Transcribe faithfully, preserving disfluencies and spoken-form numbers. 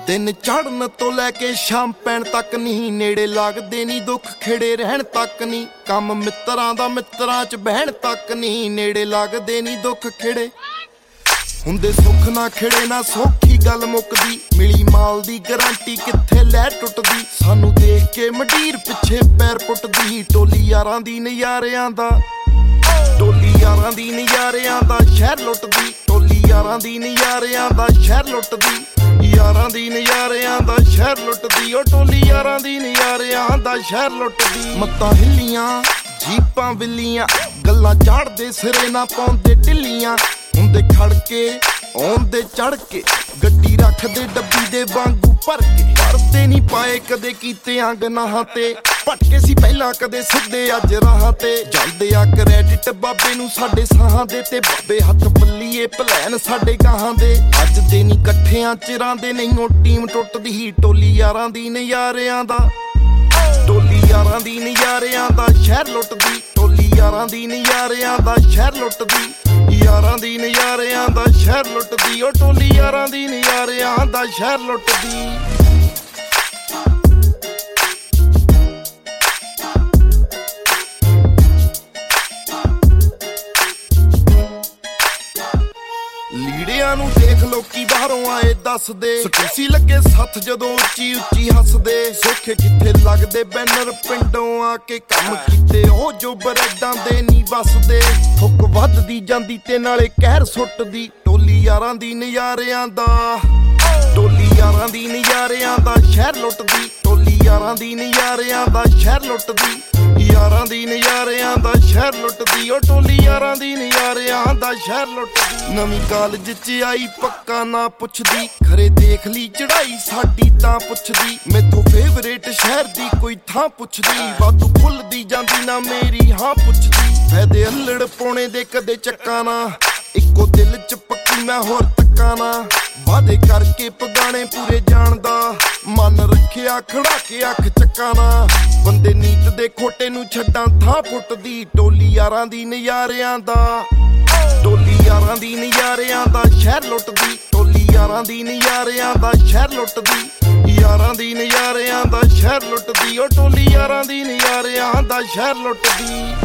दिन चढ़न तो लैके शाम पैण तक नहीं, नेड़े लगदे नहीं दुख खिड़े रहन तक नहीं। कम मित्रां दा मित्रां च बहन तक नहीं, नेड़े लगदे नहीं दुख खिड़े हुंदे। सुख ना खिड़े ना सौखी गल मुकदी, मिली माल दी गारंटी कित्थे लै टुटदी। सानू देख के मंडीर पिछे पैर पुटदी, टोली यारां दी नज़ारियां दा टोली यारां दी नज़ारियां दा शहर लुटदी। टोली यारां दी नज़ारियां दा शहर लुटदी, यारां दी नज़ारियां दा शहर लुटदी। ओ टोली यारां दी नज़ारियां दा शहर लुटदी। मत्तां हिल्लियां जीपां बिल्लियां, गल्लां झाड़दे सिरे ना पाउंदे ढिल्लियां। हुंदे खड़के आउंदे चढ़ के, गड्डी रखदे डब्बी दे वांगू भर के। करदे नहीं पाए कदे कीतियां गनाहां ते, भटके सी पहला कदे सिद्धे अज राहां ते। जांदे आ क्रेडिट बाबे नू साडे साहां दे, ते बाबे हत्थ पल्लीए भलैन साडे गाहां दे। अज दे नी कट्ठियां चिरां दे नहीं ओ टीम टुटदी, टोली यारां दी नज़ारियां दा टोली यारां दी नज़ारियां दा शहर लुटदी। टोली यारां दी नज़ारियां दा शहर लुटदी, यारां दी नज़ारियां दा शहर लुटदी। ओ टोली यारां दी नज़ारियां दा शहर लुटदी। ਲੀੜਿਆਂ ਨੂੰ ਦੇਖ ਲੋਕੀ ਬਾਹਰੋਂ ਆਏ ਦੱਸਦੇ, ਸਟੂਸੀ ਲੱਗੇ ਸੱਥ ਜਦੋਂ ਉੱਚੀ ਉੱਚੀ ਹੱਸਦੇ। ਸੋਖੇ ਕਿੱਥੇ ਲੱਗਦੇ ਬੈਨਰ ਪਿੰਡੋਂ ਆ ਕੇ, ਕੰਮ ਕੀਤੇ ਉਹ ਜੋ ਬਰੈਡਾਂ ਦੇ ਨਹੀਂ ਵੱਸਦੇ। ਥੁੱਕ ਵੱਧਦੀ ਜਾਂਦੀ ਤੇ ਨਾਲੇ ਕਹਿਰ ਸੁੱਟਦੀ, ਟੋਲੀ ਯਾਰਾਂ ਦੀ ਨਜ਼ਾਰਿਆਂ ਦਾ ਟੋਲੀ ਯਾਰਾਂ ਦੀ ਨਜ਼ਾਰਿਆਂ ਦਾ ਸ਼ਹਿਰ ਲੁੱਟਦੀ। ਟੋਲੀ ਯਾਰਾਂ ਦੀ ਨਜ਼ਾਰਿਆਂ ਦਾ ਸ਼ਹਿਰ ਲੁੱਟਦੀ, यारां दी नज़ारियां दा शहर लुटदी। ओ टोली यारां दी नज़ारियां दा शहर लुटदी। नवीं कॉलेज च आई पक्का ना पुछदी, खरे देख ली चढ़ाई साडी तां पुछदी। मैथों फेवरेट शहर दी कोई थां पुछदी, वाधू भुलदी जांदी ना मेरी हां पुछदी। फैदे अल्लड़ पौने दे कदे चक्का ना, इक्को दिल च पक्की मैं होर तक्का ना। वादे करके पगाने पूरे जानदा, मन रखिया खड़ा के अख चक्का ना। बंदे नीत दे खोटे नू छड्डां थां पुटदी, टोली यारां दी नज़ारियां दा टोली यारां दी नज़ारियां दा शहर लुटदी। टोली यारां दी नज़ारियां दा शहर लुटदी, यारां दी नज़ारियां दा शहर लुटदी। ओ टोली यारां दी नज़ारियां दा शहर लुटदी।